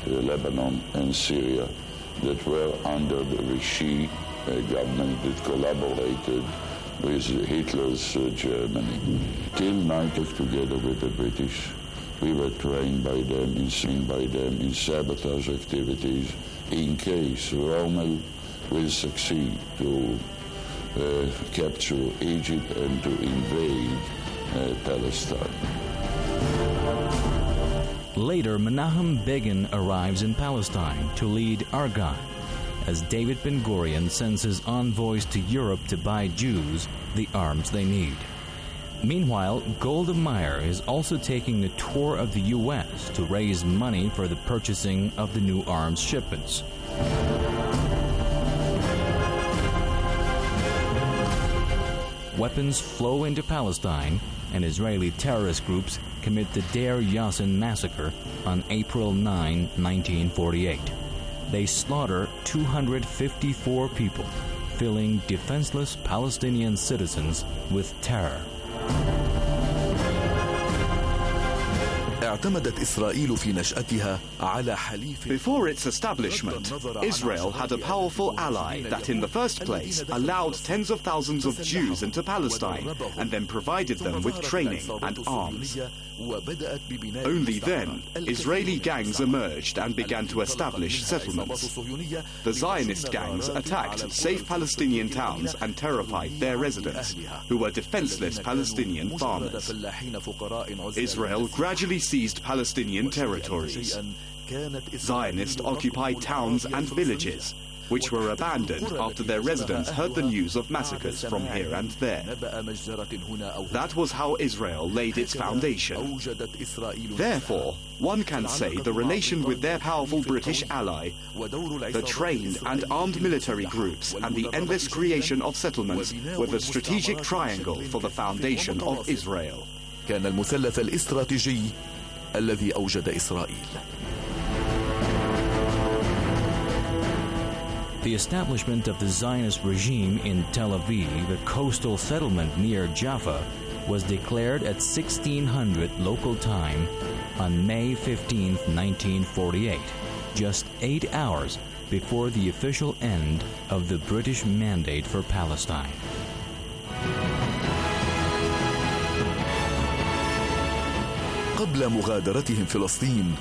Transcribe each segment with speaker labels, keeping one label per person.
Speaker 1: Lebanon and Syria that were under the Vichy government that collaborated with Hitler's Germany. Till 90, together with the British, we were trained by them, in sabotage activities in case Rommel will succeed to capture Egypt and to invade Palestine.
Speaker 2: Later, Menachem Begin arrives in Palestine to lead Argonne, as David Ben-Gurion sends his envoys to Europe to buy Jews the arms they need. Meanwhile, Golda Meir is also taking a tour of the U.S. to raise money for the purchasing of the new arms shipments. Weapons flow into Palestine, and Israeli terrorist groups commit the Deir Yassin massacre on April 9, 1948. They slaughter 254 people, filling defenseless Palestinian citizens with terror.
Speaker 3: Before its establishment, Israel had a powerful ally that in the first place allowed tens of thousands of Jews into Palestine and then provided them with training and arms. Only then, Israeli gangs emerged and began to establish settlements. The Zionist gangs attacked safe Palestinian towns and terrified their residents, who were defenseless Palestinian farmers. Israel gradually seized Palestinian territories. Zionists occupied towns and villages, which were abandoned after their residents heard the news of massacres from here and there. That was how Israel laid its foundation. Therefore, one can say the relation with their powerful British ally, the trained and armed military groups, and the endless creation of settlements were the strategic triangle for the foundation of Israel.
Speaker 4: كان المثلث الاستراتيجي الذي أوجد إسرائيل.
Speaker 2: The establishment of the Zionist regime in Tel Aviv, a coastal settlement near Jaffa, was declared at 1600 local time on May 15, 1948, just 8 hours before the official end of the British mandate for Palestine.
Speaker 4: قبل مغادرتهم فلسطين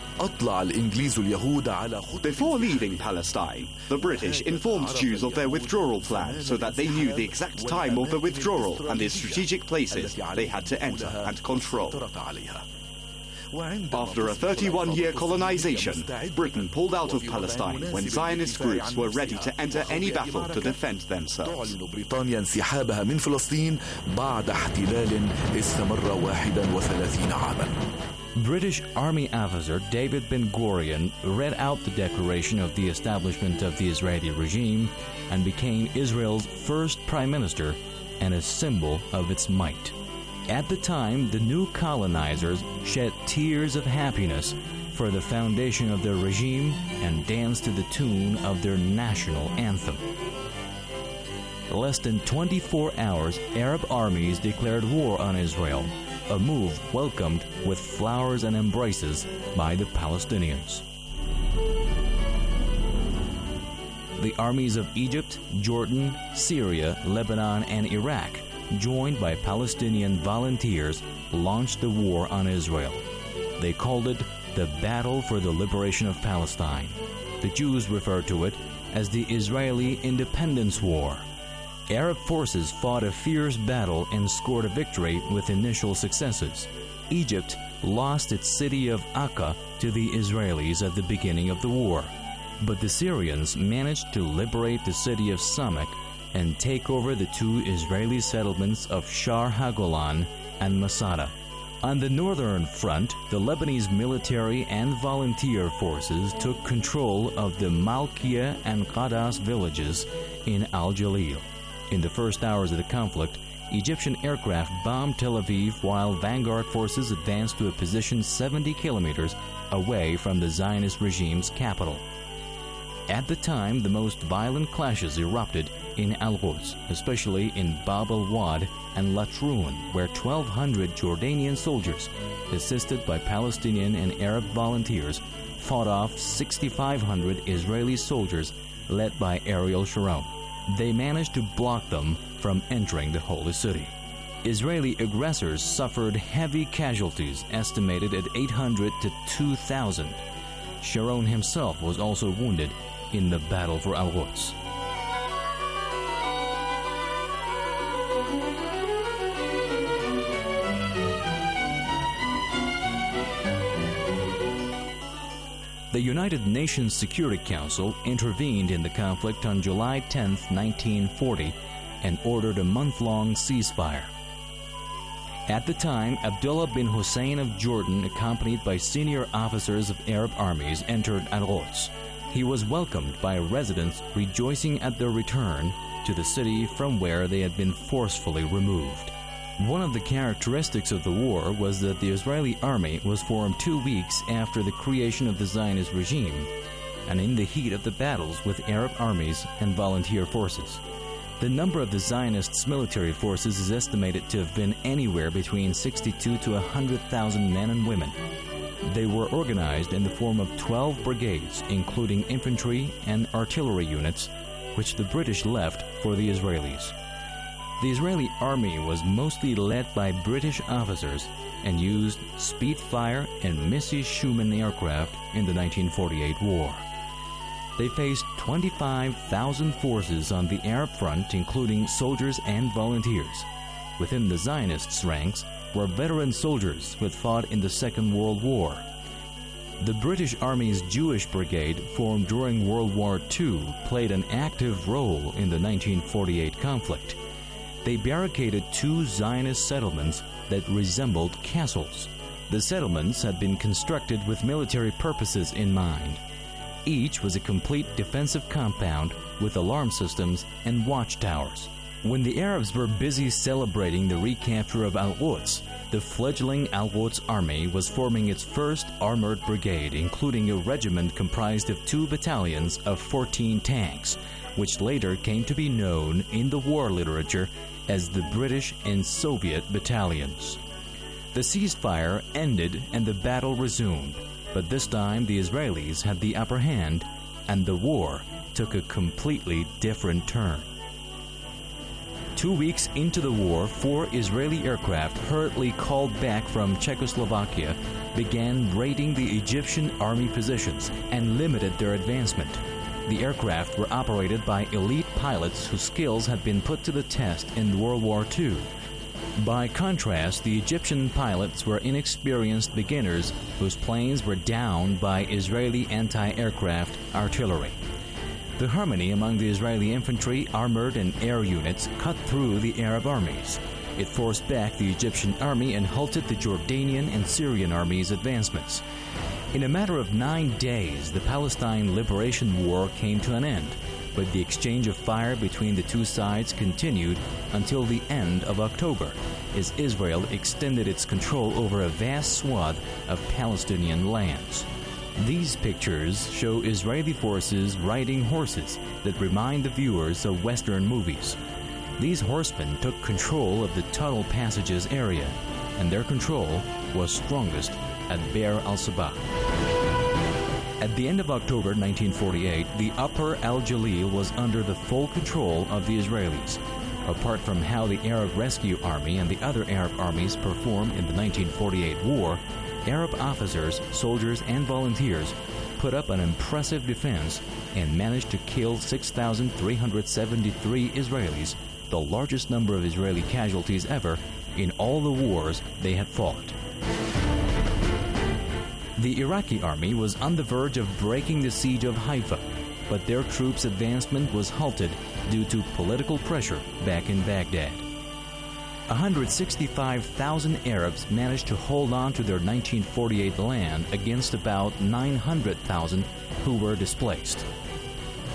Speaker 3: Before leaving Palestine, the British informed Jews of their withdrawal plan so that they knew the exact time of the withdrawal and the strategic places they had to enter and control. After a 31-year colonization, Britain pulled out of Palestine when Zionist groups were ready to enter any battle to defend themselves.
Speaker 4: بريطانيا انسحابها من فلسطين بعد احتلال استمر 31 عاما.
Speaker 2: British Army officer David Ben-Gurion read out the declaration of the establishment of the Israeli regime and became Israel's first prime minister and a symbol of its might. At the time, the new colonizers shed tears of happiness for the foundation of their regime and danced to the tune of their national anthem. Less than 24 hours, Arab armies declared war on Israel, a move welcomed with flowers and embraces by the Palestinians. The armies of Egypt, Jordan, Syria, Lebanon, and Iraq, joined by Palestinian volunteers, launched the war on Israel. They called it the Battle for the Liberation of Palestine. The Jews referred to it as the Israeli Independence War. Arab forces fought a fierce battle and scored a victory with initial successes. Egypt lost its city of Akka to the Israelis at the beginning of the war, but the Syrians managed to liberate the city of Samak and take over the two Israeli settlements of Shar HaGolan and Masada. On the northern front, the Lebanese military and volunteer forces took control of the Malkiya and Qadas villages in Al-Jalil. In the first hours of the conflict, Egyptian aircraft bombed Tel Aviv while vanguard forces advanced to a position 70 kilometers away from the Zionist regime's capital. At the time, the most violent clashes erupted in Al-Quds, especially in Bab al-Wad and Latroun, where 1,200 Jordanian soldiers, assisted by Palestinian and Arab volunteers, fought off 6,500 Israeli soldiers led by Ariel Sharon. They managed to block them from entering the Holy City. Israeli aggressors suffered heavy casualties estimated at 800 to 2,000. Sharon himself was also wounded in the battle for Al-Quds. The United Nations Security Council intervened in the conflict on July 10, 1940, and ordered a month-long ceasefire. At the time, Abdullah bin Hussein of Jordan, accompanied by senior officers of Arab armies, entered Al-Quds. He was welcomed by residents rejoicing at their return to the city from where they had been forcefully removed. One of the characteristics of the war was that the Israeli army was formed 2 weeks after the creation of the Zionist regime, and in the heat of the battles with Arab armies and volunteer forces. The number of the Zionists' military forces is estimated to have been anywhere between 62 to 100,000 men and women. They were organized in the form of 12 brigades, including infantry and artillery units, which the British left for the Israelis. The Israeli army was mostly led by British officers and used Spitfire and Mrs. Schumann aircraft in the 1948 war. They faced 25,000 forces on the Arab front, including soldiers and volunteers. Within the Zionists' ranks were veteran soldiers who had fought in the Second World War. The British Army's Jewish Brigade, formed during World War II, played an active role in the 1948 conflict. They barricaded 2 Zionist settlements that resembled castles. The settlements had been constructed with military purposes in mind. Each was a complete defensive compound with alarm systems and watchtowers. When the Arabs were busy celebrating the recapture of Al-Quds, the fledgling Al-Quds army was forming its first armored brigade, including a regiment comprised of 2 battalions of 14 tanks, which later came to be known in the war literature as the British and Soviet battalions. The ceasefire ended and the battle resumed, but this time the Israelis had the upper hand and the war took a completely different turn. 2 weeks into the war, 4 Israeli aircraft hurriedly called back from Czechoslovakia began raiding the Egyptian army positions and limited their advancement. The aircraft were operated by elite pilots whose skills had been put to the test in World War II. By contrast, the Egyptian pilots were inexperienced beginners whose planes were downed by Israeli anti-aircraft artillery. The harmony among the Israeli infantry, armored, and air units cut through the Arab armies. It forced back the Egyptian army and halted the Jordanian and Syrian armies' advancements. In a matter of 9 days, the Palestine Liberation War came to an end, but the exchange of fire between the 2 sides continued until the end of October, as Israel extended its control over a vast swath of Palestinian lands. These pictures show Israeli forces riding horses that remind the viewers of Western movies. These horsemen took control of the tunnel passages area, and their control was strongest at Be'er al-Sabah. At the end of October 1948, the Upper Al-Jalil was under the full control of the Israelis. Apart from how the Arab Rescue Army and the other Arab armies performed in the 1948 war, Arab officers, soldiers, and volunteers put up an impressive defense and managed to kill 6,373 Israelis, the largest number of Israeli casualties ever in all the wars they had fought. The Iraqi army was on the verge of breaking the siege of Haifa, but their troops' advancement was halted due to political pressure back in Baghdad. 165,000 Arabs managed to hold on to their 1948 land against about 900,000 who were displaced.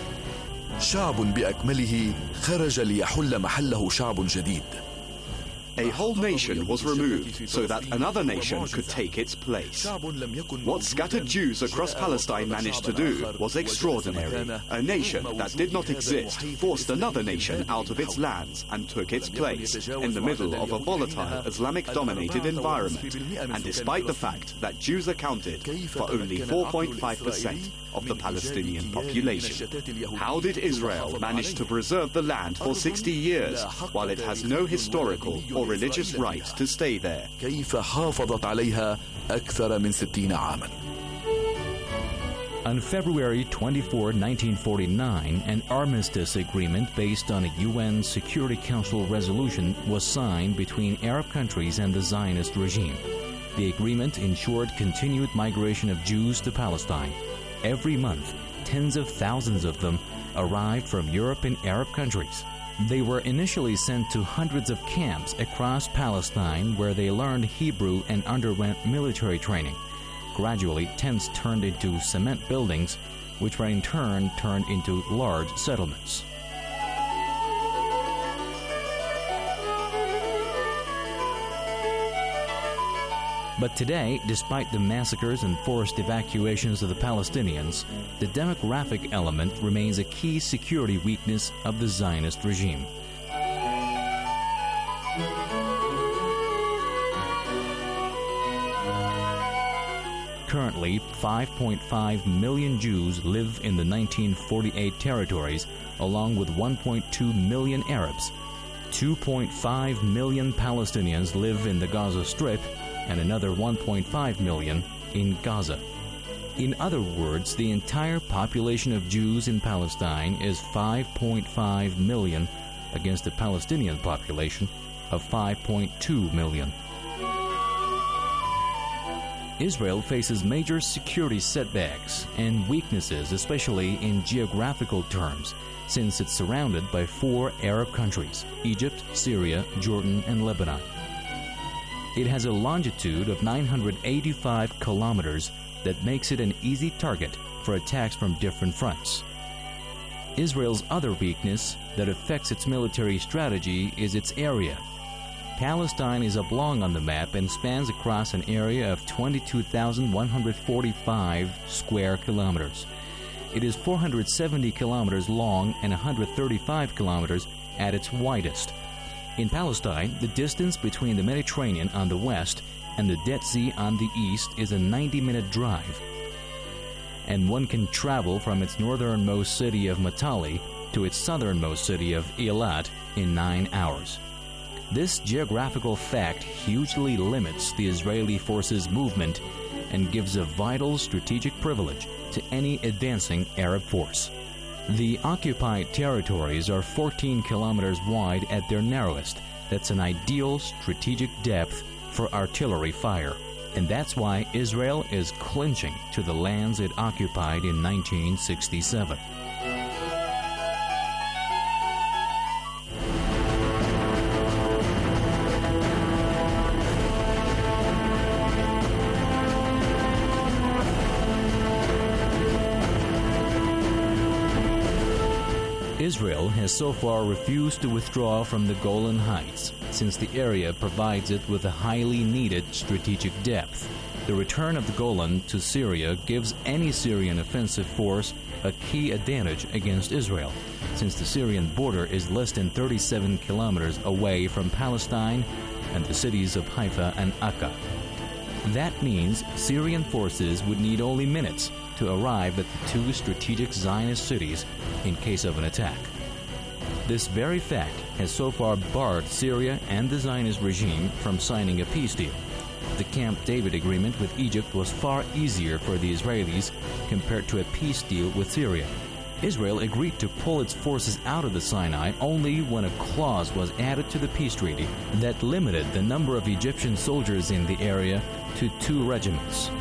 Speaker 4: شعب بأكمله خرج ليحل محله شعب جديد.
Speaker 3: A whole nation was removed so that another nation could take its place. What scattered Jews across Palestine managed to do was extraordinary. A nation that did not exist forced another nation out of its lands and took its place in the middle of a volatile Islamic-dominated environment, and despite the fact that Jews accounted for only 4.5% of the Palestinian population. How did Israel manage to preserve the land for 60 years while it has no historical or religious right to stay there?
Speaker 4: كيف حافظت عليها أكثر من 60 عاماً.
Speaker 2: On February 24, 1949, an armistice agreement based on a UN Security Council resolution was signed between Arab countries and the Zionist regime. The agreement ensured continued migration of Jews to Palestine. Every month, tens of thousands of them arrived from Europe and Arab countries. They were initially sent to hundreds of camps across Palestine where they learned Hebrew and underwent military training. Gradually, tents turned into cement buildings, which were in turn turned into large settlements. But today, despite the massacres and forced evacuations of the Palestinians, the demographic element remains a key security weakness of the Zionist regime. Currently, 5.5 million Jews live in the 1948 territories, along with 1.2 million Arabs. 2.5 million Palestinians live in the Gaza Strip, and another 1.5 million in Gaza. In other words, the entire population of Jews in Palestine is 5.5 million against the Palestinian population of 5.2 million. Israel faces major security setbacks and weaknesses, especially in geographical terms, since it's surrounded by 4 Arab countries: Egypt, Syria, Jordan, and Lebanon. It has a longitude of 985 kilometers that makes it an easy target for attacks from different fronts. Israel's other weakness that affects its military strategy is its area. Palestine is oblong on the map and spans across an area of 22,145 square kilometers. It is 470 kilometers long and 135 kilometers at its widest. In Palestine, the distance between the Mediterranean on the west and the Dead Sea on the east is a 90-minute drive, and one can travel from its northernmost city of Matali to its southernmost city of Eilat in 9 hours. This geographical fact hugely limits the Israeli forces' movement and gives a vital strategic privilege to any advancing Arab force. The occupied territories are 14 kilometers wide at their narrowest. That's an ideal strategic depth for artillery fire. And that's why Israel is clinching to the lands it occupied in 1967. Israel has so far refused to withdraw from the Golan Heights, since the area provides it with a highly needed strategic depth. The return of the Golan to Syria gives any Syrian offensive force a key advantage against Israel, since the Syrian border is less than 37 kilometers away from Palestine and the cities of Haifa and Akka. That means Syrian forces would need only minutes to arrive at the 2 strategic Zionist cities in case of an attack. This very fact has so far barred Syria and the Zionist regime from signing a peace deal. The Camp David agreement with Egypt was far easier for the Israelis compared to a peace deal with Syria. Israel agreed to pull its forces out of the Sinai only when a clause was added to the peace treaty that limited the number of Egyptian soldiers in the area to 2 regiments.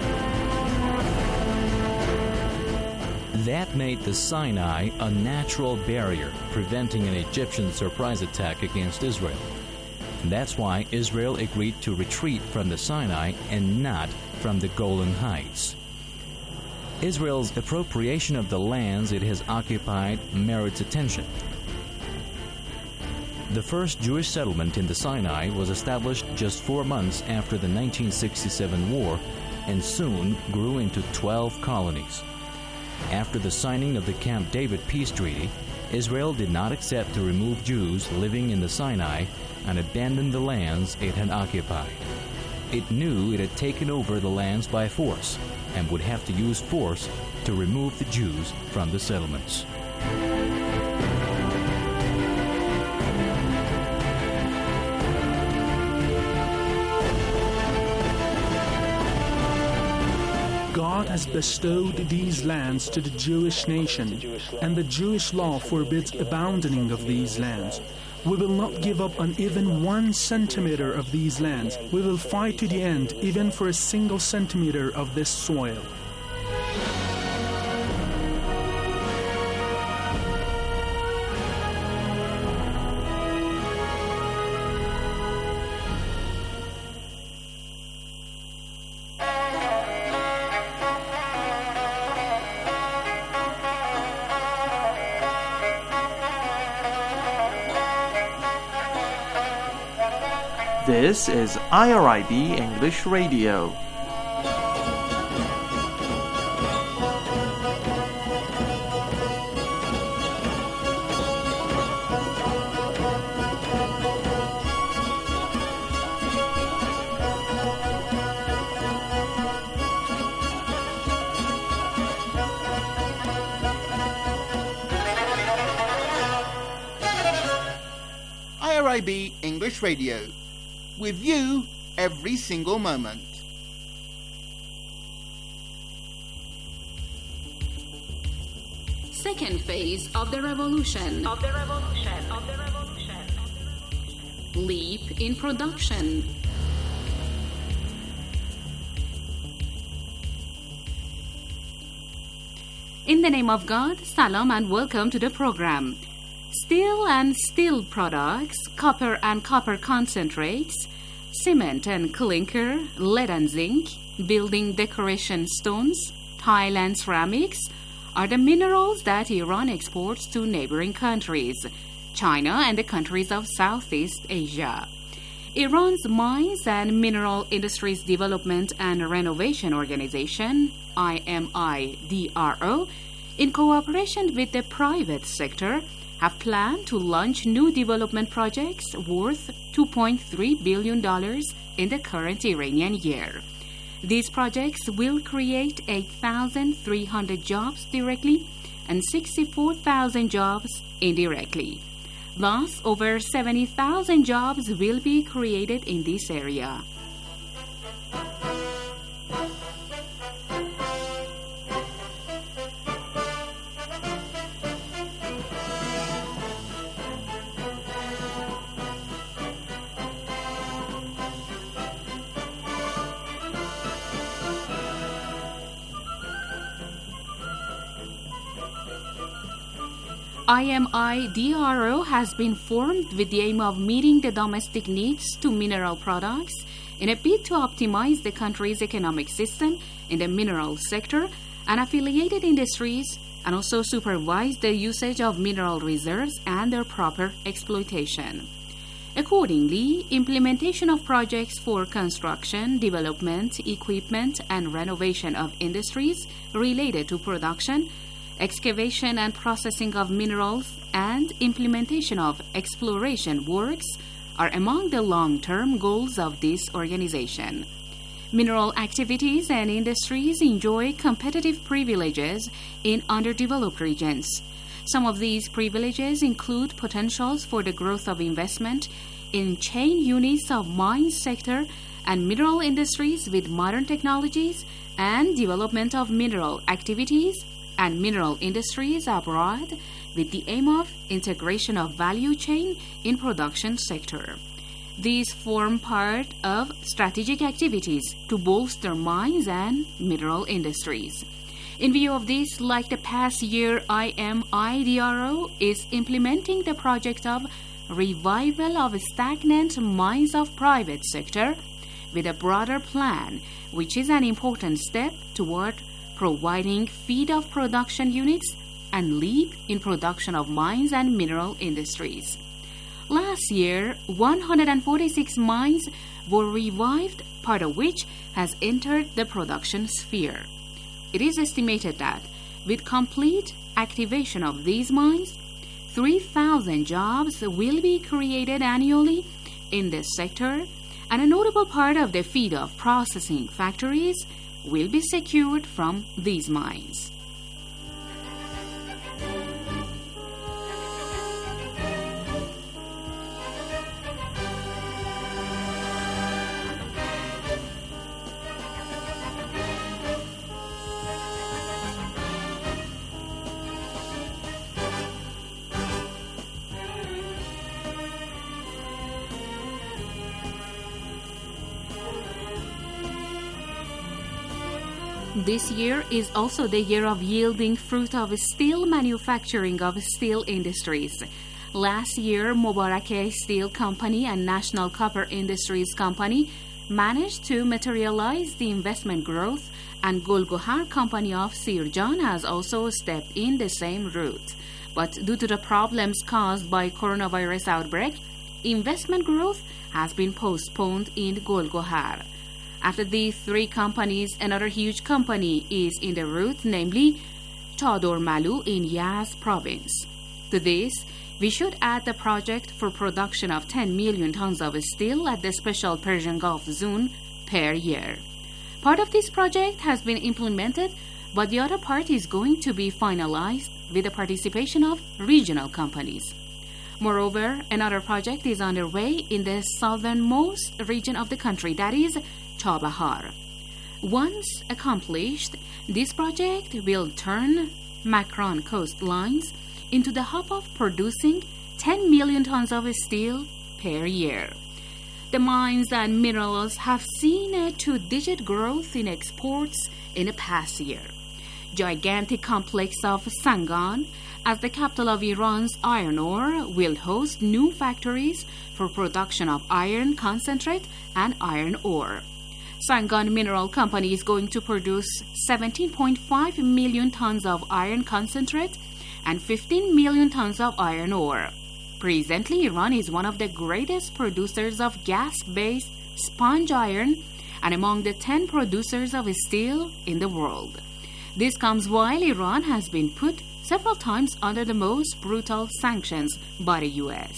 Speaker 2: That made the Sinai a natural barrier, preventing an Egyptian surprise attack against Israel. And that's why Israel agreed to retreat from the Sinai and not from the Golan Heights. Israel's appropriation of the lands it has occupied merits attention. The first Jewish settlement in the Sinai was established just 4 months after the 1967 war and soon grew into 12 colonies. After the signing of the Camp David Peace Treaty, Israel did not accept to remove Jews living in the Sinai and abandon the lands it had occupied. It knew it had taken over the lands by force and would have to use force to remove the Jews from the settlements.
Speaker 5: God has bestowed these lands to the Jewish nation, and the Jewish law forbids abandoning of these lands. We will not give up on even 1 centimeter of these lands. We will fight to the end, even for a single centimeter of this soil.
Speaker 6: This is IRIB English Radio.
Speaker 7: IRIB English Radio. With you every single moment.
Speaker 8: Second phase of the revolution. Leap in production. In the name of God, salam and welcome to the program. Steel and steel products, copper and copper concentrates, cement and clinker, lead and zinc, building decoration stones, tile and ceramics are the minerals that Iran exports to neighboring countries, China and the countries of Southeast Asia. Iran's Mines and Mineral Industries Development and Renovation Organization, IMIDRO, in cooperation with the private sector, have planned to launch new development projects worth $2.3 billion in the current Iranian year. These projects will create 8,300 jobs directly and 64,000 jobs indirectly. Thus, over 70,000 jobs will be created in this area. IMIDRO has been formed with the aim of meeting the domestic needs to mineral products in a bid to optimize the country's economic system in the mineral sector and affiliated industries, and also supervise the usage of mineral reserves and their proper exploitation. Accordingly, implementation of projects for construction, development, equipment, and renovation of industries related to production, excavation and processing of minerals, and implementation of exploration works are among the long-term goals of this organization. Mineral activities and industries enjoy competitive privileges in underdeveloped regions. Some of these privileges include potentials for the growth of investment in chain units of mine sector and mineral industries with modern technologies, and development of mineral activities and mineral industries abroad with the aim of integration of value chain in production sector. These form part of strategic activities to bolster mines and mineral industries. In view of this, like the past year, IMIDRO is implementing the project of revival of stagnant mines of private sector with a broader plan, which is an important step toward providing feed of production units and leap in production of mines and mineral industries. Last year, 146 mines were revived, part of which has entered the production sphere. It is estimated that with complete activation of these mines, 3,000 jobs will be created annually in this sector, and a notable part of the feed-off processing factories will be secured from these mines. This year is also the year of yielding fruit of steel manufacturing of steel industries. Last year, Mubarakeh Steel Company and National Copper Industries Company managed to materialize the investment growth, and Golgohar Company of Sirjan has also stepped in the same route. But due to the problems caused by coronavirus outbreak, investment growth has been postponed in Golgohar. After these three companies, another huge company is in the route, namely Chador Malu in Yazd province. To this, we should add the project for production of 10 million tons of steel at the special Persian Gulf zone per year. Part of this project has been implemented, but the other part is going to be finalized with the participation of regional companies. Moreover, another project is underway in the southernmost region of the country, that is Chabahar. Once accomplished, this project will turn Makran coastlines into the hub of producing 10 million tons of steel per year. The mines and minerals have seen a two-digit growth in exports in the past year. Gigantic complex of Sangan, as the capital of Iran's iron ore, will host new factories for production of iron concentrate and iron ore. Sangan Mineral Company is going to produce 17.5 million tons of iron concentrate and 15 million tons of iron ore. Presently, Iran is one of the greatest producers of gas-based sponge iron and among the 10 producers of steel in the world. This comes while Iran has been put several times under the most brutal sanctions by the U.S.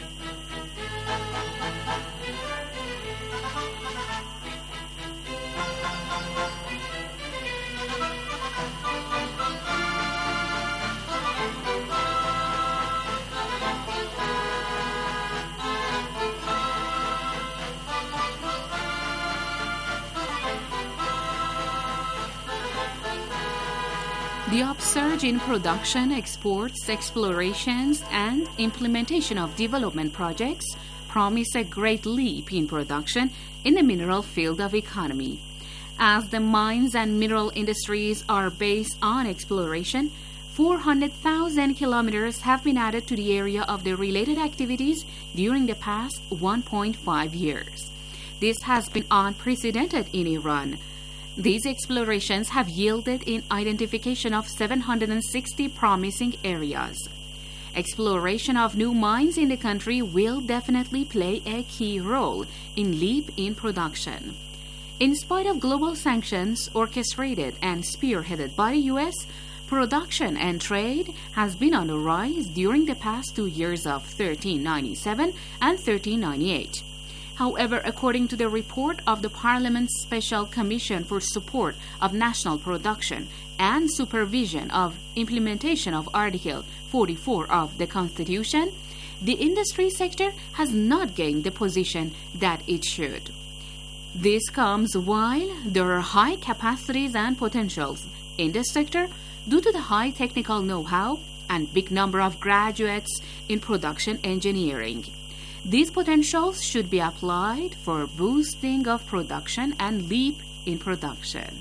Speaker 8: The upsurge in production, exports, explorations, and implementation of development projects promise a great leap in production in the mineral field of economy. As the mines and mineral industries are based on exploration, 400,000 kilometers have been added to the area of the related activities during the past 1.5 years. This has been unprecedented in Iran. These explorations have yielded in identification of 760 promising areas. Exploration of new mines in the country will definitely play a key role in leap in production. In spite of global sanctions orchestrated and spearheaded by the U.S., production and trade has been on the rise during the past 2 years of 1397 and 1398. However, according to the report of the Parliament's Special Commission for Support of National Production and Supervision of Implementation of Article 44 of the Constitution, the industry sector has not gained the position that it should. This comes while there are high capacities and potentials in the sector due to the high technical know-how and big number of graduates in production engineering. These potentials should be applied for boosting of production and leap in production.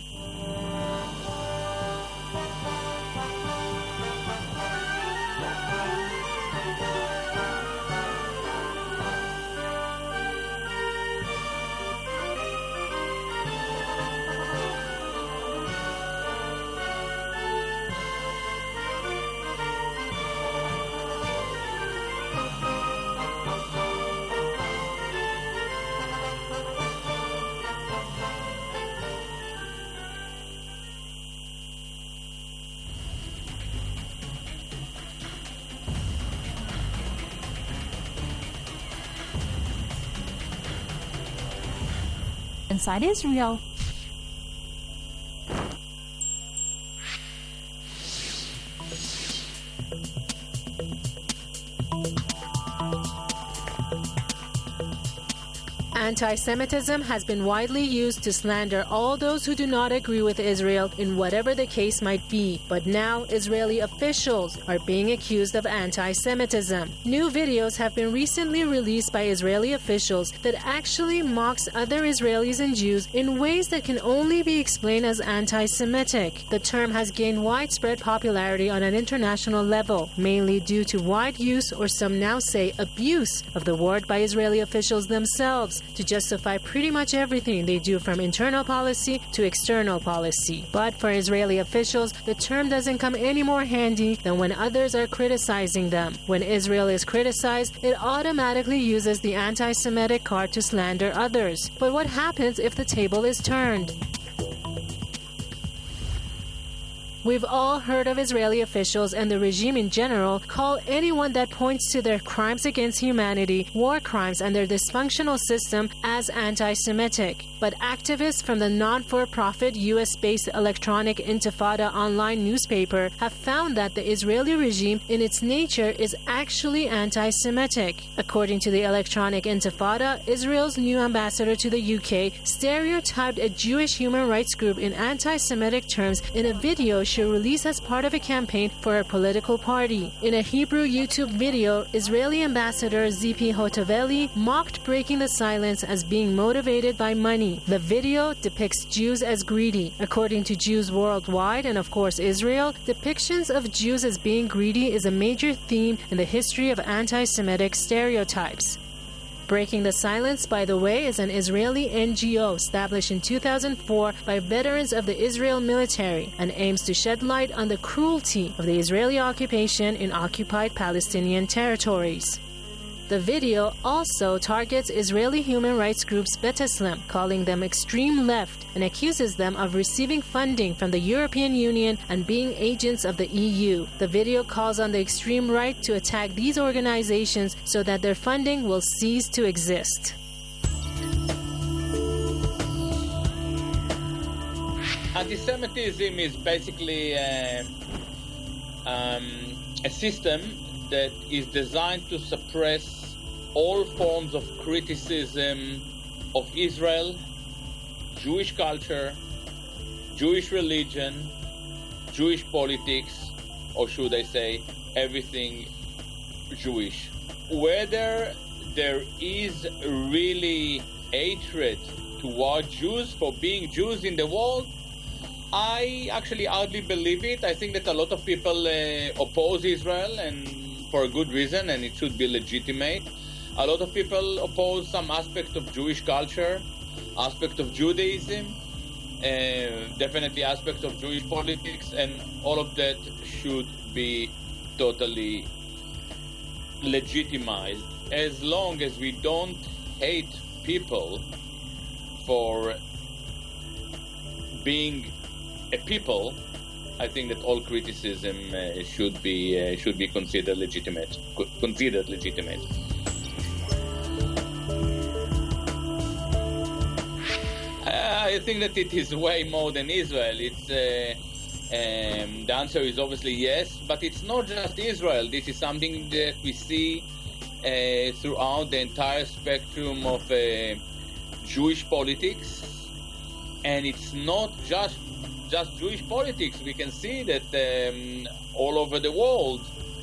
Speaker 9: inside Israel.
Speaker 10: Anti-Semitism has been widely used to slander all those who do not agree with Israel in whatever the case might be. But now Israeli officials are being accused of anti-Semitism. New videos have been recently released by Israeli officials that actually mocks other Israelis and Jews in ways that can only be explained as anti-Semitic. The term has gained widespread popularity on an international level, mainly due to wide use, or some now say abuse, of the word by Israeli officials themselves to justify pretty much everything they do, from internal policy to external policy. But for Israeli officials, the term doesn't come any more handy than when others are criticizing them. When Israel is criticized, it automatically uses the anti-Semitic card to slander others. But what happens if the table is turned? We've all heard of Israeli officials and the regime in general call anyone that points to their crimes against humanity, war crimes, and their dysfunctional system as anti-Semitic. But activists from the non-for-profit US-based Electronic Intifada online newspaper have found that the Israeli regime in its nature is actually anti-Semitic. According to the Electronic Intifada, Israel's new ambassador to the UK stereotyped a Jewish human rights group in anti-Semitic terms in a video she released as part of a campaign for a political party. In a Hebrew YouTube video, Israeli ambassador Zipi Hotoveli mocked breaking the silence as being motivated by money. The video depicts Jews as greedy. According to Jews worldwide, and of course Israel, depictions of Jews as being greedy is a major theme in the history of anti-Semitic stereotypes. Breaking the Silence, by the way, is an Israeli NGO established in 2004 by veterans of the Israel military and aims to shed light on the cruelty of the Israeli occupation in occupied Palestinian territories. The video also targets Israeli human rights groups B'Tselem, calling them extreme left, and accuses them of receiving funding from the European Union and being agents of the EU. The video calls on the extreme right to attack these organizations so that their funding will cease to exist.
Speaker 11: Anti-Semitism is basically a system that is designed to suppress all forms of criticism of Israel, Jewish culture, Jewish religion, Jewish politics, or should I say, everything Jewish. Whether there is really hatred toward Jews for being Jews in the world, I actually hardly believe it. I think that a lot of people oppose Israel, and for a good reason, and it should be legitimate. A lot of people oppose some aspect of Jewish culture, aspect of Judaism, definitely aspect of Jewish politics, and all of that should be totally legitimized. As long as we don't hate people for being a people, I think that all criticism should be considered legitimate. I think that it is way more than Israel. It's the answer is obviously yes, but it's not just Israel. This is something that we see throughout the entire spectrum of Jewish politics, and it's not just Jewish politics. We can see that all over the world,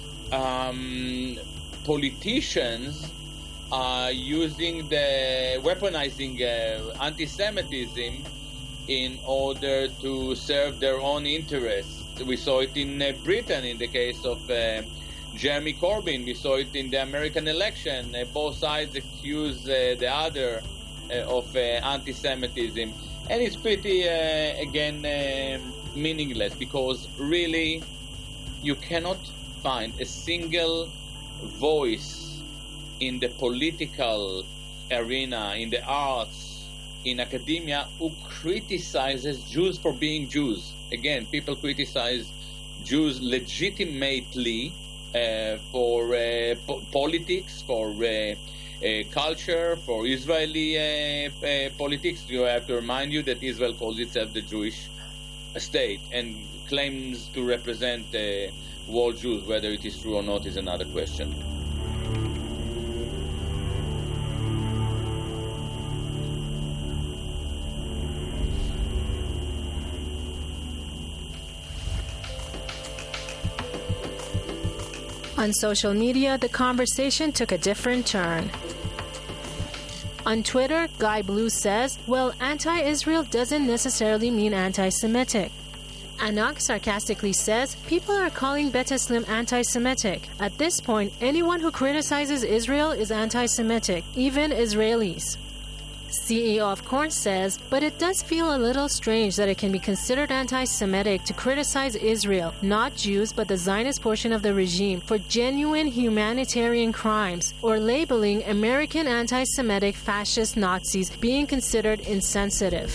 Speaker 11: politicians are weaponizing anti-Semitism in order to serve their own interests. We saw it in Britain in the case of Jeremy Corbyn. We saw it in the American election. Both sides accuse the other of anti-Semitism. And it's pretty, meaningless, because really you cannot find a single voice in the political arena, in the arts, in academia, who criticizes Jews for being Jews. Again, people criticize Jews legitimately for politics, for culture, for Israeli politics. You have to remind you that Israel calls itself the Jewish state and claims to represent world Jews. Whether it is true or not is another question.
Speaker 10: On social media, the conversation took a different turn. On Twitter, Guy Blue says, well, anti-Israel doesn't necessarily mean anti-Semitic. Anak sarcastically says, people are calling Bet Islam anti-Semitic. At this point, anyone who criticizes Israel is anti-Semitic, even Israelis. CEO of Corn says, but it does feel a little strange that it can be considered anti-Semitic to criticize Israel, not Jews, but the Zionist portion of the regime, for genuine humanitarian crimes, or labeling American anti-Semitic fascist Nazis being considered insensitive.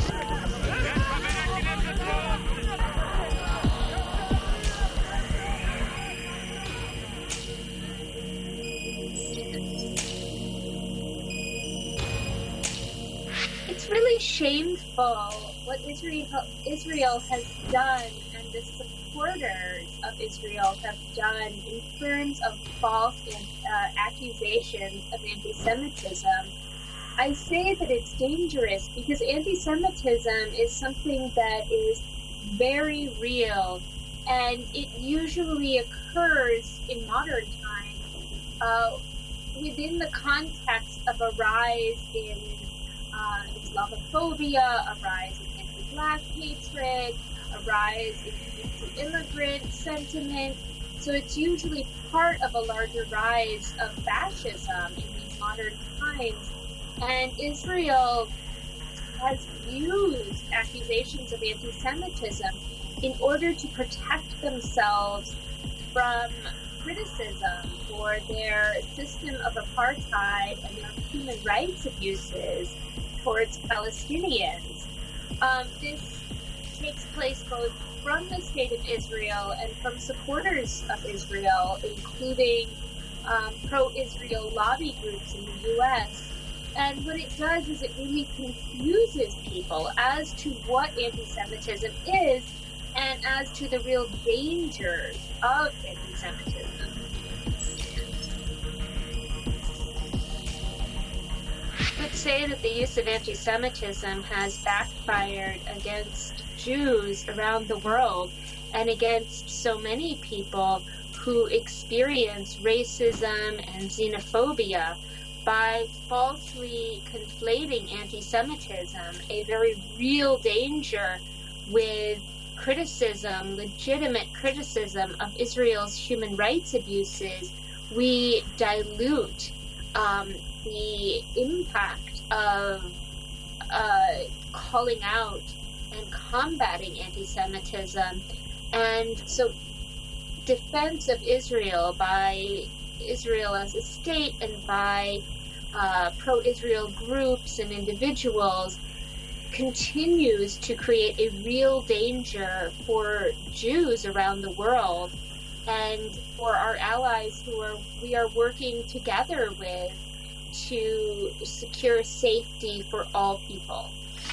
Speaker 9: Really shameful what Israel has done and the supporters of Israel have done in terms of false accusations of anti-Semitism. I say that it's dangerous because anti-Semitism is something that is very real, and it usually occurs in modern times within the context of a rise in Islamophobia, a rise in anti-Black hatred, a rise in anti-immigrant sentiment. So it's usually part of a larger rise of fascism in these modern times. And Israel has used accusations of anti-Semitism in order to protect themselves from criticism for their system of apartheid and their human rights abuses towards Palestinians. This takes place both from the state of Israel and from supporters of Israel, including pro-Israel lobby groups in the U.S. And what it does is it really confuses people as to what anti-Semitism is and as to the real dangers of anti-Semitism. I would say that the use of anti-Semitism has backfired against Jews around the world and against so many people who experience racism and xenophobia by falsely conflating anti-Semitism, a very real danger, with criticism, legitimate criticism of Israel's human rights abuses. We dilute the impact of calling out and combating anti-Semitism. And so defense of Israel by Israel as a state and by pro-Israel groups and individuals continues to create a real danger for Jews around the world and for our allies we are working together with to secure safety for all people.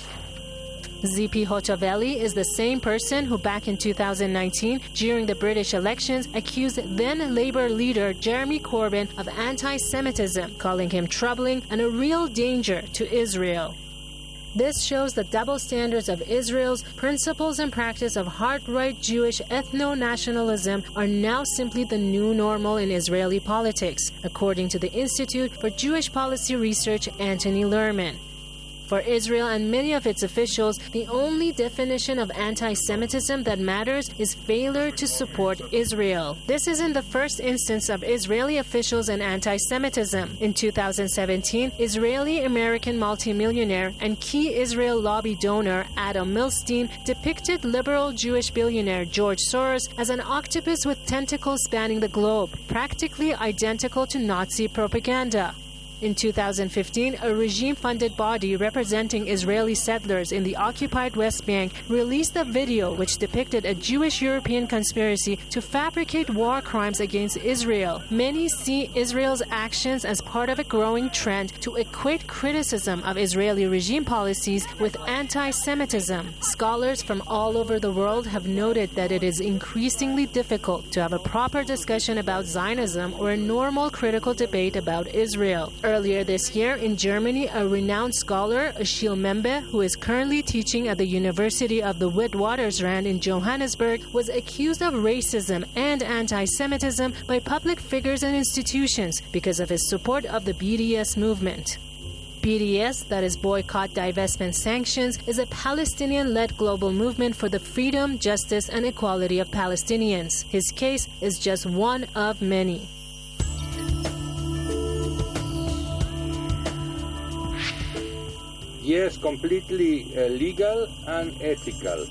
Speaker 10: Zipi Hotovely is the same person who back in 2019, during the British elections, accused then Labour leader Jeremy Corbyn of anti-Semitism, calling him troubling and a real danger to Israel. This shows the double standards of Israel's principles and practice of hard-right Jewish ethno-nationalism are now simply the new normal in Israeli politics, according to the Institute for Jewish Policy Research, Anthony Lerman. For Israel and many of its officials, the only definition of anti-Semitism that matters is failure to support Israel. This isn't the first instance of Israeli officials and anti-Semitism. In 2017, Israeli-American multimillionaire and key Israel lobby donor Adam Milstein depicted liberal Jewish billionaire George Soros as an octopus with tentacles spanning the globe, practically identical to Nazi propaganda. In 2015, a regime-funded body representing Israeli settlers in the occupied West Bank released a video which depicted a Jewish-European conspiracy to fabricate war crimes against Israel. Many see Israel's actions as part of a growing trend to equate criticism of Israeli regime policies with anti-Semitism. Scholars from all over the world have noted that it is increasingly difficult to have a proper discussion about Zionism or a normal critical debate about Israel. Earlier this year, in Germany, a renowned scholar, Achille Membe, who is currently teaching at the University of the Witwatersrand in Johannesburg, was accused of racism and anti-Semitism by public figures and institutions because of his support of the BDS movement. BDS, that is Boycott, Divestment, Sanctions, is a Palestinian-led global movement for the freedom, justice, and equality of Palestinians. His case is just one of many.
Speaker 12: Yes, completely legal and ethical.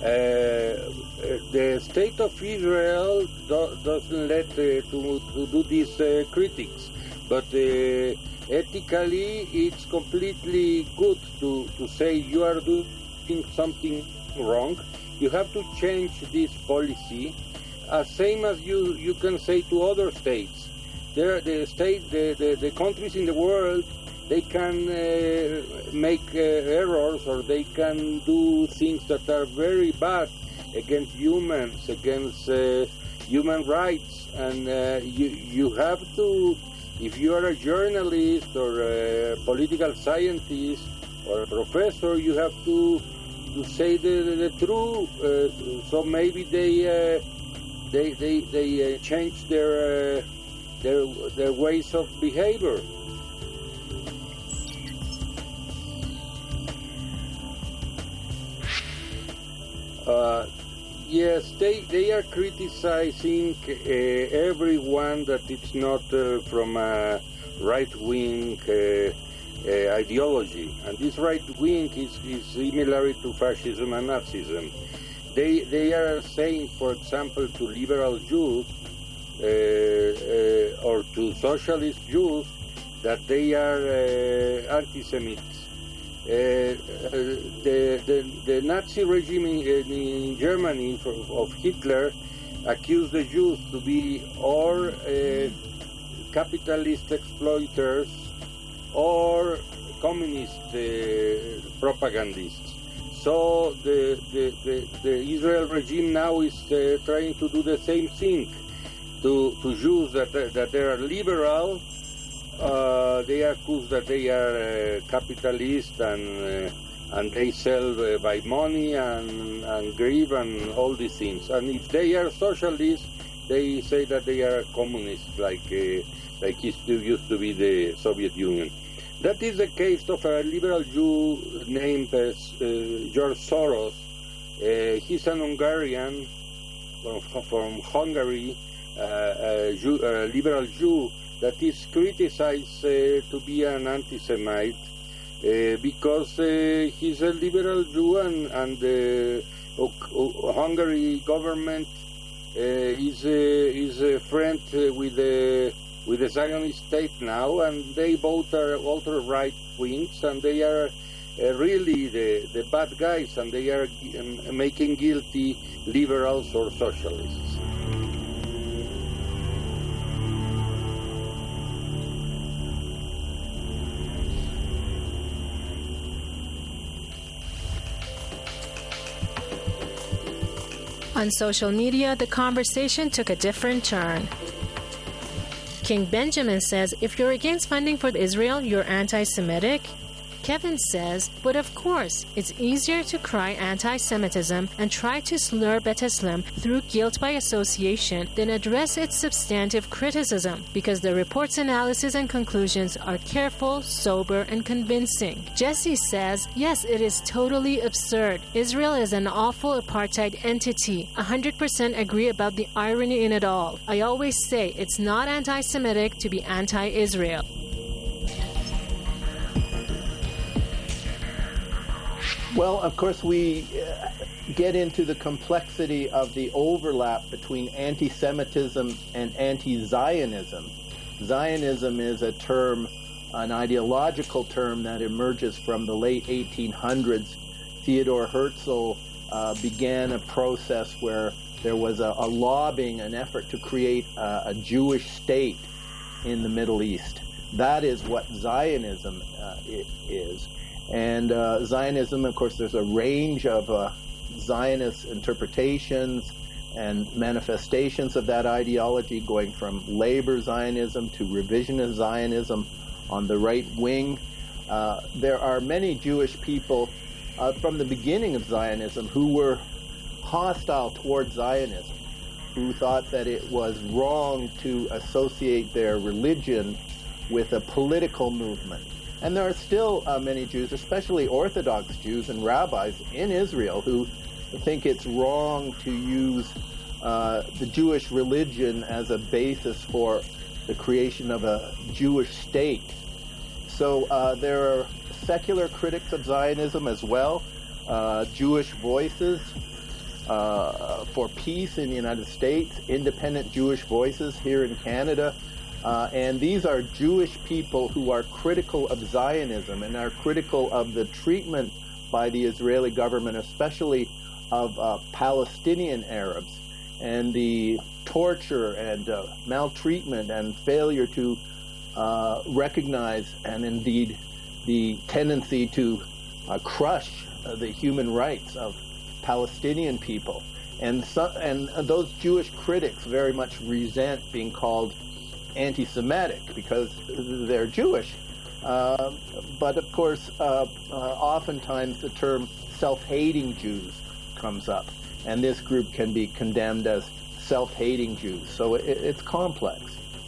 Speaker 12: The state of Israel doesn't let to do these critics, but ethically it's completely good to say you are doing something wrong. You have to change this policy, same as you can say to other states. The countries in the world, they can make errors, or they can do things that are very bad against humans, against human rights. And you have to, if you are a journalist or a political scientist or a professor, you have to say the truth. So maybe they change their ways of behavior. Yes, they are criticizing everyone that it's not from a right-wing ideology. And this right-wing is similar to fascism and Nazism. They are saying, for example, to liberal Jews or to socialist Jews that they are anti-Semites. The Nazi regime in Germany of Hitler accused the Jews to be or capitalist exploiters or communist propagandists. So the Israel regime now is trying to do the same thing to Jews that they are liberal. They are accused that they are capitalist and they sell by money and greed and all these things. And if they are socialists, they say that they are communists, like it used to be the Soviet Union. That is the case of a liberal Jew named George Soros. He's an Hungarian from Hungary, a liberal Jew that is criticized to be an anti-Semite because he's a liberal Jew and the Hungary government is a friend with the Zionist state now, and they both are ultra-right wings, and they are really the bad guys, and they are making guilty liberals or socialists.
Speaker 10: On social media, the conversation took a different turn. King Benjamin says, if you're against funding for Israel, you're anti-Semitic. Kevin says, but of course, it's easier to cry anti-Semitism and try to slur Bet Islam through guilt by association than address its substantive criticism, because the report's analysis and conclusions are careful, sober, and convincing. Jesse says, yes, it is totally absurd. Israel is an awful apartheid entity. 100% agree about the irony in it all. I always say it's not anti-Semitic to be anti-Israel.
Speaker 13: Well, of course, we get into the complexity of the overlap between anti-Semitism and anti-Zionism. Zionism is a term an ideological term that emerges from the late 1800s. Theodor Herzl began a process where there was a lobbying, an effort to create a Jewish state in the Middle East. That is what Zionism is. And Zionism, of course, there's a range of Zionist interpretations and manifestations of that ideology, going from labor Zionism to revisionist Zionism on the right wing. There are many Jewish people from the beginning of Zionism who were hostile towards Zionism, who thought that it was wrong to associate their religion with a political movement. And there are still many Jews, especially Orthodox Jews and rabbis in Israel, who think it's wrong to use the Jewish religion as a basis for the creation of a Jewish state. So there are secular critics of Zionism as well, Jewish voices for peace in the United States, independent Jewish voices here in Canada. And these are Jewish people who are critical of Zionism and are critical of the treatment by the Israeli government, especially of Palestinian Arabs, and the torture and maltreatment and failure to recognize, and indeed the tendency to crush the human rights of Palestinian people. And those Jewish critics very much resent being called anti-Semitic because they're Jewish. But of course, oftentimes the term self-hating Jews comes up, and this group can be condemned as self-hating Jews. So it's complex.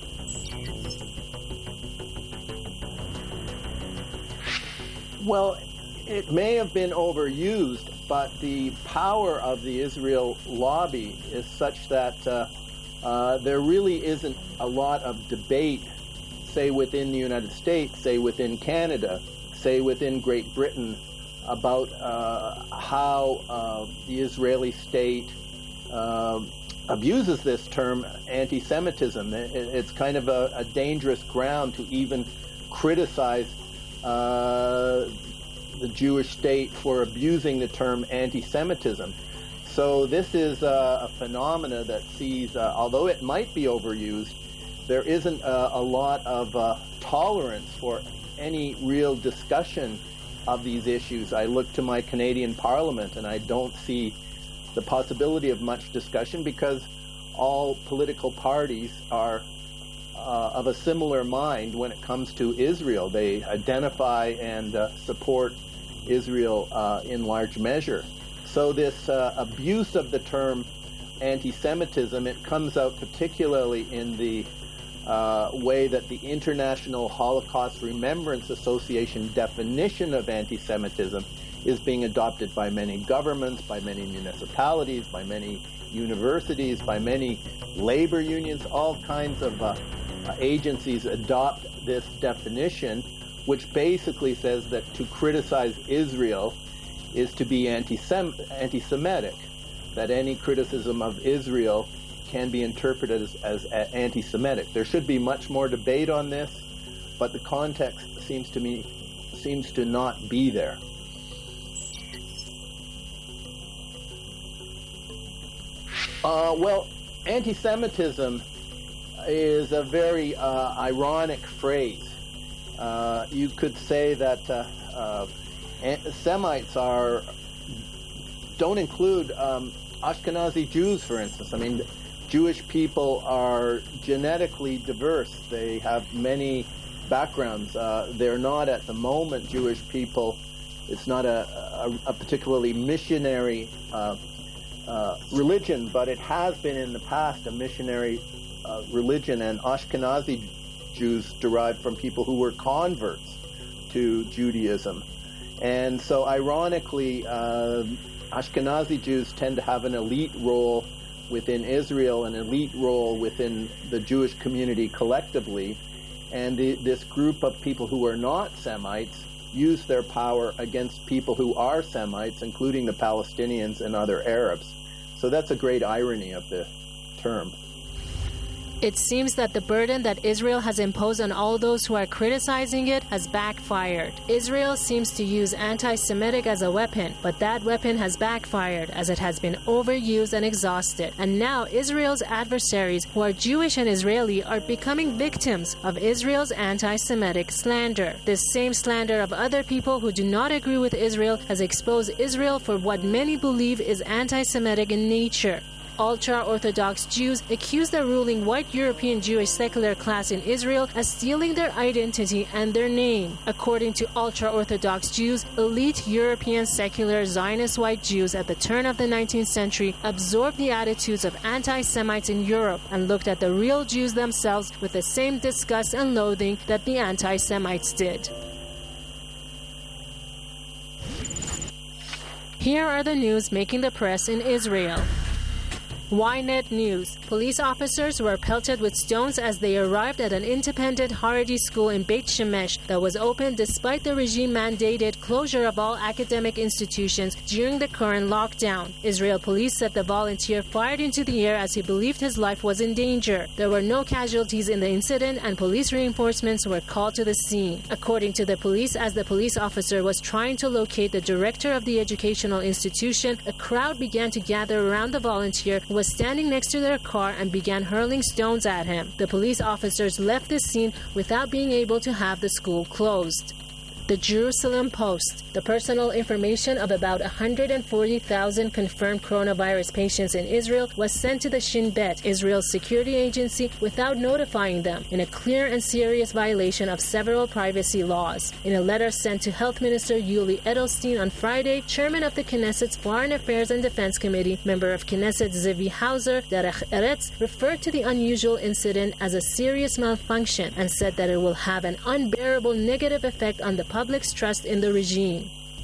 Speaker 13: Well, it may have been overused, but the power of the Israel lobby is such that there really isn't a lot of debate, say within the United States, say within Canada, say within Great Britain, about how the Israeli state abuses this term anti-Semitism. It's kind of a dangerous ground to even criticize the Jewish state for abusing the term anti-Semitism. So this is a phenomena that sees, although it might be overused, there isn't a lot of tolerance for any real discussion of these issues. I look to my Canadian Parliament and I don't see the possibility of much discussion because all political parties are of a similar mind when it comes to Israel. They identify and support Israel in large measure. So this abuse of the term anti-Semitism, it comes out particularly in the way that the International Holocaust Remembrance Association definition of anti-Semitism is being adopted by many governments, by many municipalities, by many universities, by many labor unions. All kinds of agencies adopt this definition, which basically says that to criticize Israel is to be anti-Semitic, that any criticism of Israel can be interpreted as anti-Semitic. There should be much more debate on this, but the context seems to not be there. Well, anti-Semitism is a very ironic phrase. You could say that Semites don't include Ashkenazi Jews, for instance. I mean, Jewish people are genetically diverse. They have many backgrounds. They're not at the moment Jewish people. It's not a particularly missionary religion, but it has been in the past a missionary religion, and Ashkenazi Jews derived from people who were converts to Judaism. And so ironically, Ashkenazi Jews tend to have an elite role within Israel, an elite role within the Jewish community collectively, and this group of people who are not Semites use their power against people who are Semites, including the Palestinians and other Arabs. So that's a great irony of the term.
Speaker 10: It seems that the burden that Israel has imposed on all those who are criticizing it has backfired. Israel seems to use anti-Semitic as a weapon, but that weapon has backfired as it has been overused and exhausted. And now Israel's adversaries, who are Jewish and Israeli, are becoming victims of Israel's anti-Semitic slander. This same slander of other people who do not agree with Israel has exposed Israel for what many believe is anti-Semitic in nature. Ultra-Orthodox Jews accuse the ruling white European Jewish secular class in Israel as stealing their identity and their name. According to ultra-Orthodox Jews, elite European secular Zionist white Jews at the turn of the 19th century absorbed the attitudes of anti-Semites in Europe and looked at the real Jews themselves with the same disgust and loathing that the anti-Semites did. Here are the news making the press in Israel. Ynet News. Police officers were pelted with stones as they arrived at an independent Haredi school in Beit Shemesh that was open despite the regime-mandated closure of all academic institutions during the current lockdown. Israel police said the volunteer fired into the air as he believed his life was in danger. There were no casualties in the incident and police reinforcements were called to the scene. According to the police, as the police officer was trying to locate the director of the educational institution, a crowd began to gather around the volunteer who was standing next to their car and began hurling stones at him. The police officers left the scene without being able to have the school closed. The Jerusalem Post. The personal information of about 140,000 confirmed coronavirus patients in Israel was sent to the Shin Bet, Israel's security agency, without notifying them, in a clear and serious violation of several privacy laws. In a letter sent to Health Minister Yuli Edelstein on Friday, Chairman of the Knesset's Foreign Affairs and Defense Committee, member of Knesset Zivi Hauser, Derech Eretz, referred to the unusual incident as a serious malfunction and said that it will have an unbearable negative effect on the public's trust in the regime.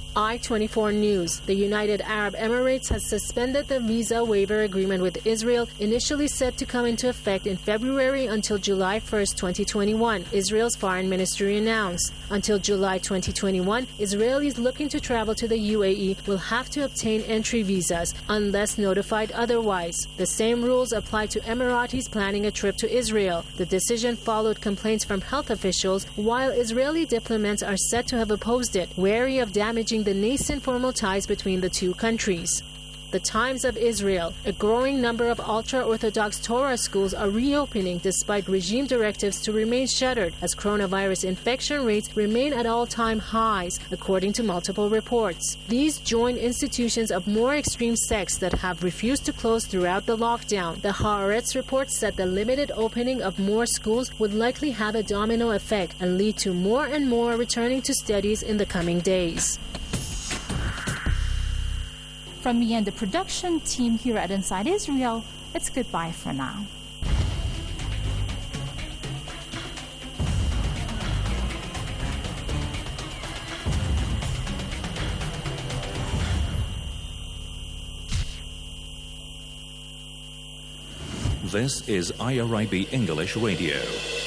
Speaker 10: I-24 News. The United Arab Emirates has suspended the visa waiver agreement with Israel, initially set to come into effect in February until July 1, 2021, Israel's foreign ministry announced. Until July 2021, Israelis looking to travel to the UAE will have to obtain entry visas unless notified otherwise. The same rules apply to Emiratis planning a trip to Israel. The decision followed complaints from health officials, while Israeli diplomats are said to have opposed it, wary of damaging the nascent formal ties between the two countries. The Times of Israel. A growing number of ultra-Orthodox Torah schools are reopening despite regime directives to remain shuttered as coronavirus infection rates remain at all-time highs, according to multiple reports. These join institutions of more extreme sects that have refused to close throughout the lockdown. The Haaretz report said the limited opening of more schools would likely have a domino effect and lead to more and more returning to studies in the coming days.
Speaker 14: From me and the production team here at Inside Israel, it's goodbye for now.
Speaker 2: This is IRIB English Radio.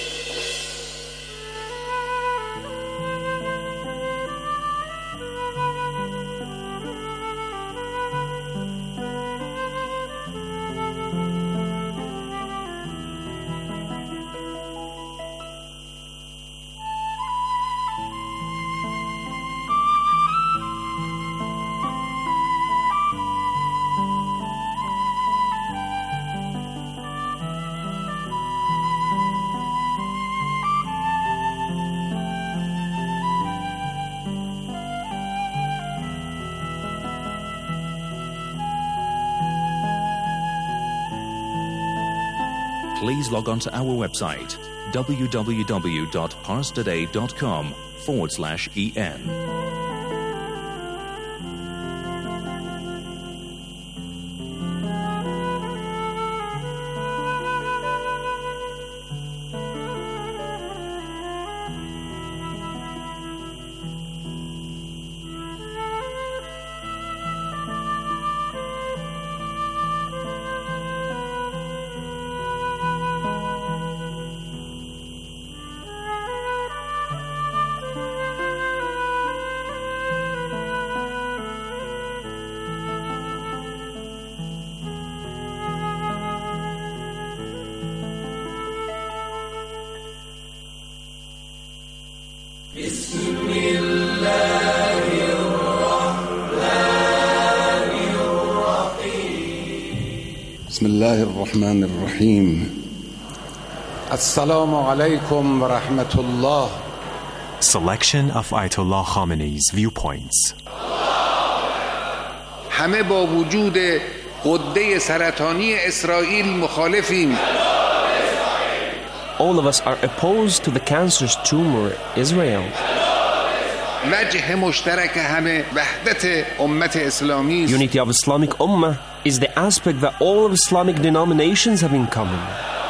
Speaker 2: Please log on to our website, www.parstoday.com/en.
Speaker 15: الله الرحمن الرحيم السلام عليكم ورحمة الله.
Speaker 16: Selection of Ayatollah Khamenei's viewpoints.
Speaker 15: همه با وجود غده سرطانی اسرائیل مخالفیم.
Speaker 17: All of us are opposed to the cancerous tumor Israel.
Speaker 15: وجه مشترک همه وحدت امت اسلامی است.
Speaker 17: Unity of Islamic Ummah is the aspect that all of Islamic denominations have in common.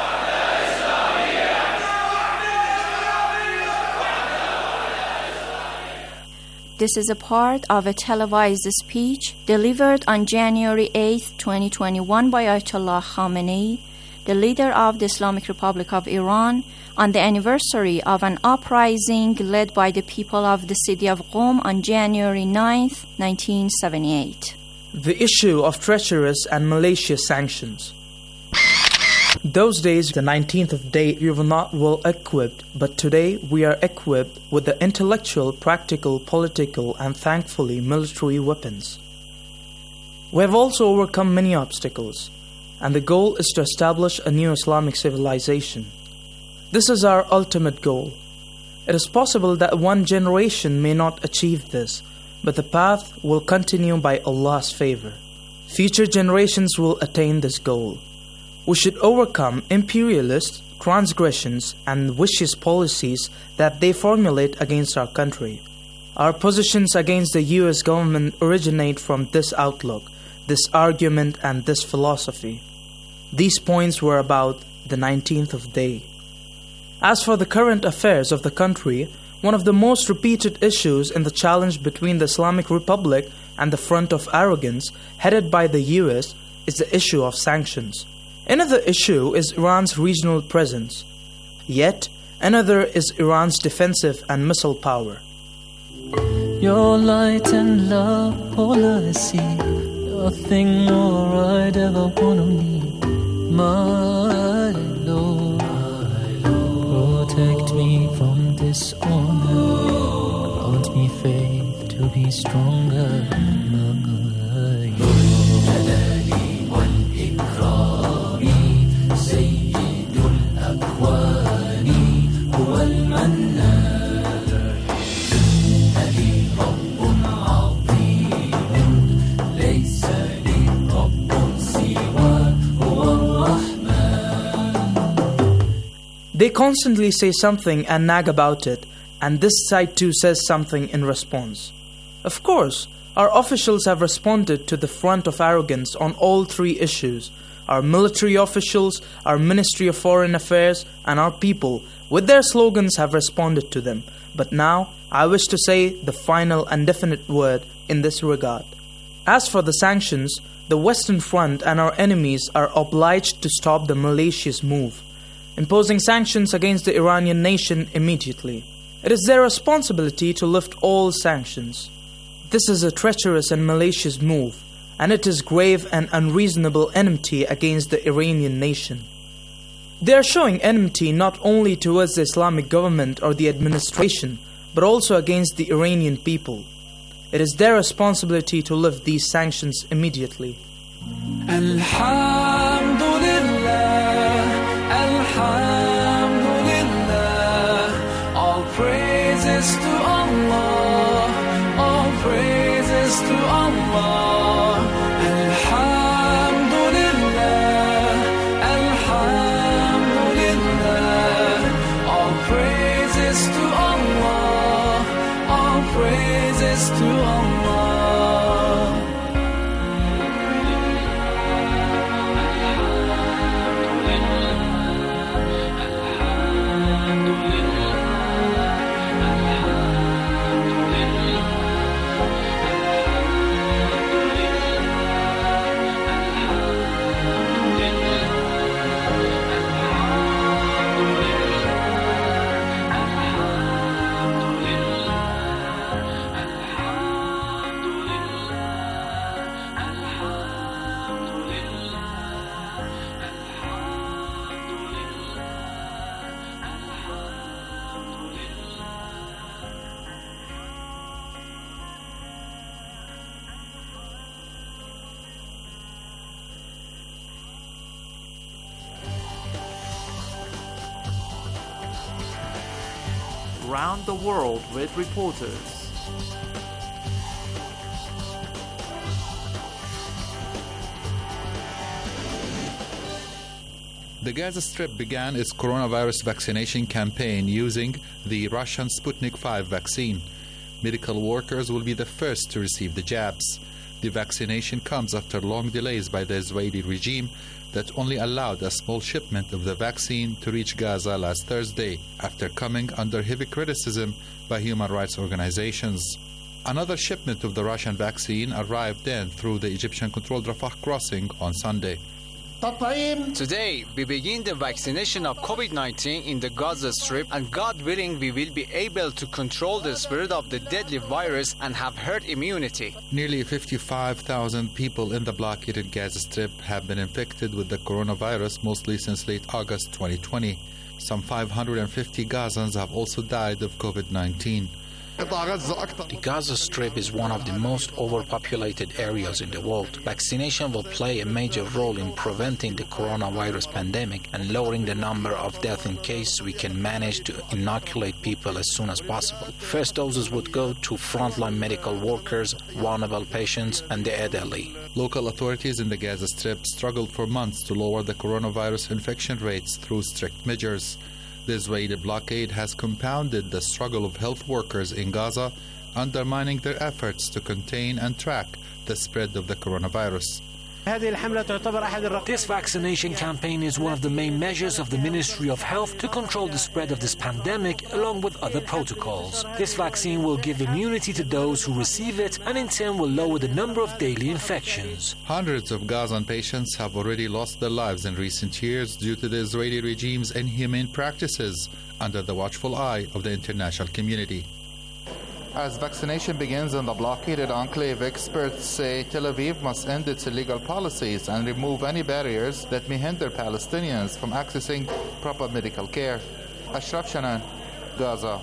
Speaker 18: This is a part of a televised speech delivered on January 8, 2021 by Ayatollah Khamenei, the leader of the Islamic Republic of Iran, on the anniversary of an uprising led by the people of the city of Qom on January 9, 1978.
Speaker 19: The issue of treacherous and malicious sanctions. Those days, the 19th of day, we were not well equipped, but today we are equipped with the intellectual, practical, political, and thankfully military weapons. We have also overcome many obstacles, and the goal is to establish a new Islamic civilization. This is our ultimate goal. It is possible that one generation may not achieve this, but the path will continue by Allah's favor. Future generations will attain this goal. We should overcome imperialist transgressions and vicious policies that they formulate against our country. Our positions against the US government originate from this outlook, this argument, and this philosophy. These points were about the 19th of day. As for the current affairs of the country, one of the most repeated issues in the challenge between the Islamic Republic and the Front of Arrogance, headed by the US, is the issue of sanctions. Another issue is Iran's regional presence. Yet, another is Iran's defensive and missile power.
Speaker 20: Your light and love, all I see, nothing more I'd ever want to need. My Lord, protect me from dishonor, grant me faith to be stronger.
Speaker 19: They constantly say something and nag about it, and this side too says something in response. Of course, our officials have responded to the Front of Arrogance on all three issues. Our military officials, our Ministry of Foreign Affairs, and our people, with their slogans, have responded to them. But now, I wish to say the final and definite word in this regard. As for the sanctions, the Western Front and our enemies are obliged to stop the malicious move, imposing sanctions against the Iranian nation immediately. It is their responsibility to lift all sanctions. This is a treacherous and malicious move, and it is grave and unreasonable enmity against the Iranian nation. They are showing enmity not only towards the Islamic government or the administration, but also against the Iranian people. It is their responsibility to lift these sanctions immediately.
Speaker 20: Alhamdulillah, all praises to Allah, all praises to Allah. Alhamdulillah, Alhamdulillah, all praises to Allah, all praises to Allah.
Speaker 6: around the world with reporters.
Speaker 21: The Gaza Strip began its coronavirus vaccination campaign using the Russian Sputnik V vaccine. Medical workers will be the first to receive the jabs. The vaccination comes after long delays by the Israeli regime that only allowed a small shipment of the vaccine to reach Gaza last Thursday, after coming under heavy criticism by human rights organizations. Another shipment of the Russian vaccine arrived then through the Egyptian-controlled Rafah crossing on Sunday.
Speaker 22: Today, we begin the vaccination of COVID-19 in the Gaza Strip, and God willing, we will be able to control the spread of the deadly virus and have herd immunity.
Speaker 21: Nearly 55,000 people in the blockaded Gaza Strip have been infected with the coronavirus, mostly since late August 2020. Some 550 Gazans have also died of COVID-19.
Speaker 23: The Gaza Strip is one of the most overpopulated areas in the world. Vaccination will play a major role in preventing the coronavirus pandemic and lowering the number of deaths in case we can manage to inoculate people as soon as possible. First doses would go to frontline medical workers, vulnerable patients, and the elderly.
Speaker 21: Local authorities in the Gaza Strip struggled for months to lower the coronavirus infection rates through strict measures. The Israeli blockade has compounded the struggle of health workers in Gaza, undermining their efforts to contain and track the spread of the coronavirus.
Speaker 24: This vaccination campaign is one of the main measures of the Ministry of Health to control the spread of this pandemic, along with other protocols. This vaccine will give immunity to those who receive it and in turn will lower the number of daily infections.
Speaker 21: Hundreds of Gazan patients have already lost their lives in recent years due to the Israeli regime's inhumane practices, under the watchful eye of the international community. As vaccination begins in the blockaded enclave, experts say Tel Aviv must end its illegal policies and remove any barriers that may hinder Palestinians from accessing proper medical care. Ashraf Shanan, Gaza.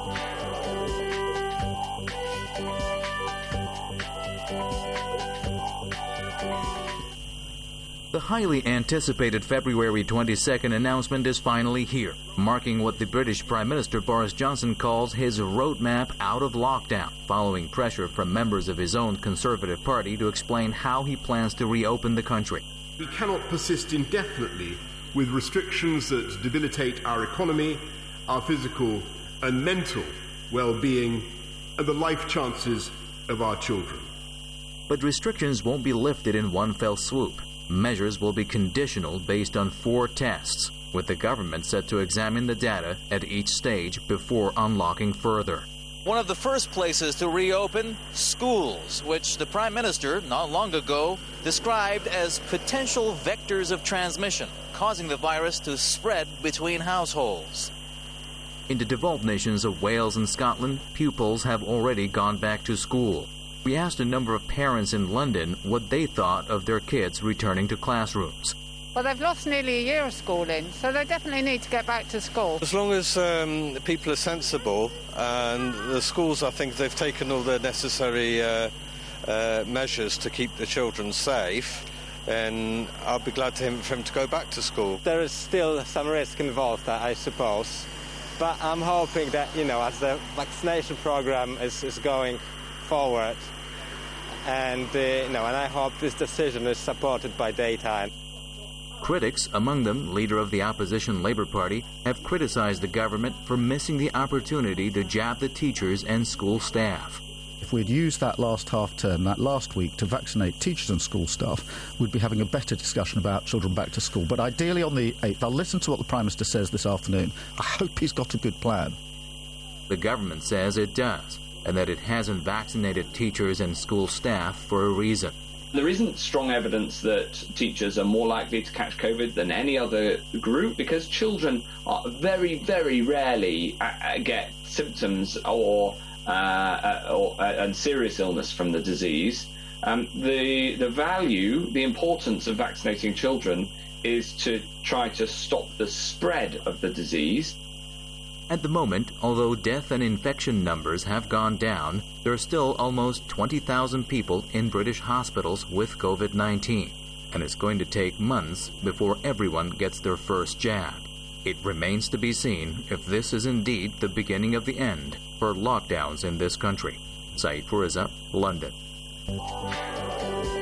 Speaker 2: The highly anticipated February 22nd announcement is finally here, marking what the British Prime Minister Boris Johnson calls his roadmap out of lockdown, following pressure from members of his own Conservative Party to explain how he plans to reopen the country.
Speaker 25: We cannot persist indefinitely with restrictions that debilitate our economy, our physical and mental well-being, and the life chances of our children.
Speaker 2: But restrictions won't be lifted in one fell swoop. Measures will be conditional based on 4 tests, with the government set to examine the data at each stage before unlocking further.
Speaker 26: One of the first places to reopen, schools, which the Prime Minister not long ago described as potential vectors of transmission, causing the virus to spread between households.
Speaker 2: In the devolved nations of Wales and Scotland, pupils have already gone back to school. We asked a number of parents in London what they thought of their kids returning to classrooms.
Speaker 27: Well, they've lost nearly a year of schooling, so they definitely need to get back to school.
Speaker 28: As long as people are sensible, and the schools, I think they've taken all the necessary measures to keep the children safe, and I'll be glad for him to go back to school.
Speaker 29: There is still some risk involved, I suppose, but I'm hoping that, as the vaccination program is going forward, and I hope this decision is supported by data.
Speaker 2: Critics, among them leader of the opposition Labour Party, have criticized the government for missing the opportunity to jab the teachers and school staff.
Speaker 30: If we'd used that last half term, that last week, to vaccinate teachers and school staff, we'd be having a better discussion about children back to school. But ideally on the 8th, I'll listen to what the Prime Minister says this afternoon. I hope he's got a good plan.
Speaker 2: The government says it does, and that it hasn't vaccinated teachers and school staff for a reason.
Speaker 31: There isn't strong evidence that teachers are more likely to catch COVID than any other group, because children are very, very rarely get symptoms and serious illness from the disease. The importance of vaccinating children is to try to stop the spread of the disease.
Speaker 2: At the moment, although death and infection numbers have gone down, there are still almost 20,000 people in British hospitals with COVID-19, and it's going to take months before everyone gets their first jab. It remains to be seen if this is indeed the beginning of the end for lockdowns in this country. Saeed Fariza, London.